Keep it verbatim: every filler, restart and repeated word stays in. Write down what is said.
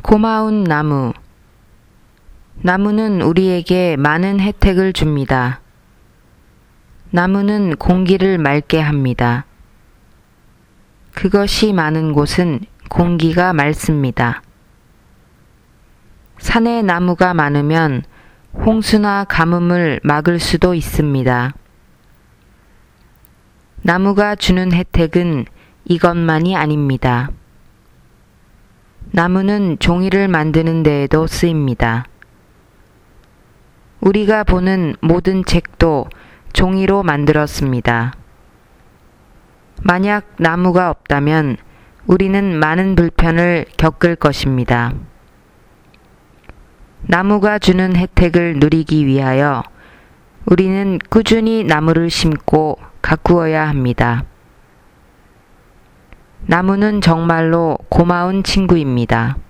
고마운 나무. 나무는 우리에게 많은 혜택을 줍니다. 나무는 공기를 맑게 합니다. 그것이 많은 곳은 공기가 맑습니다. 산에 나무가 많으면 홍수나 가뭄을 막을 수도 있습니다. 나무가 주는 혜택은 이것만이 아닙니다. 나무는 종이를 만드는 데에도 쓰입니다. 우리가 보는 모든 책도 종이로 만들었습니다. 만약 나무가 없다면 우리는 많은 불편을 겪을 것입니다. 나무가 주는 혜택을 누리기 위하여 우리는 꾸준히 나무를 심고 가꾸어야 합니다. 나무는 정말로 고마운 친구입니다.